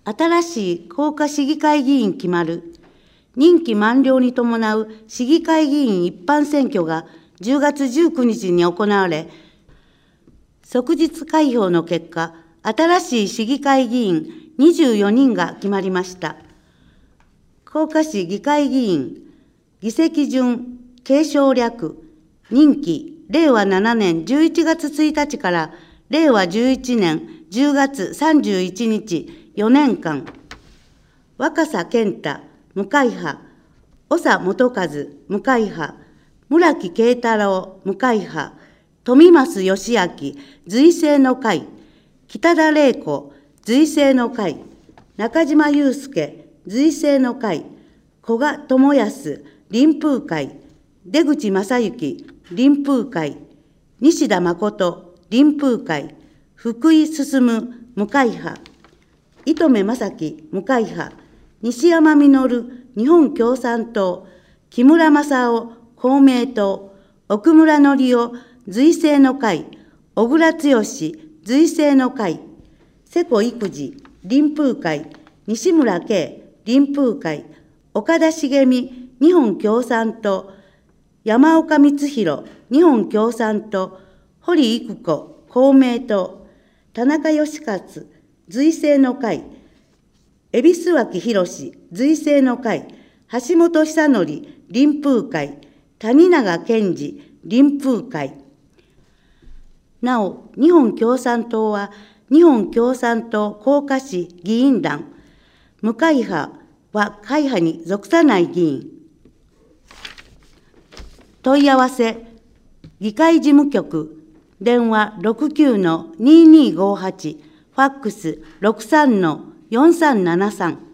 新しい甲賀市議会議員決まる。任期満了に伴う市議会議員一般選挙が10月19日に行われ、即日開票の結果、新しい市議会議員24人が決まりました。甲賀市議会議員、議席順、継承略、任期、令和7年11月1日から令和11年10月31日4年間、若狭健太、無会派、長元和、無会派、村木慶太郎、無会派、富増義明、随政の会、北田玲子、随政の会、中島祐介、随政の会、古賀智康、臨風会、出口正幸、臨風会、西田誠、臨風会、福井進、無会派、糸目正樹、無会派、西山実、日本共産党、木村正夫、公明党、奥村紀夫、随政の会、小倉剛、随政の会、世古育児、臨風会、西村圭、臨風会、岡田茂美、日本共産党、山岡光弘、日本共産党、堀育子、公明党、田中義勝、随政の会、海老脇博、随政の会、橋本久典、臨風会、谷永健二、臨風会。なお、日本共産党は、日本共産党甲賀市議員団、無会派は会派に属さない議員。問い合わせ、議会事務局、電話 69-2258、ファックス 63-4373。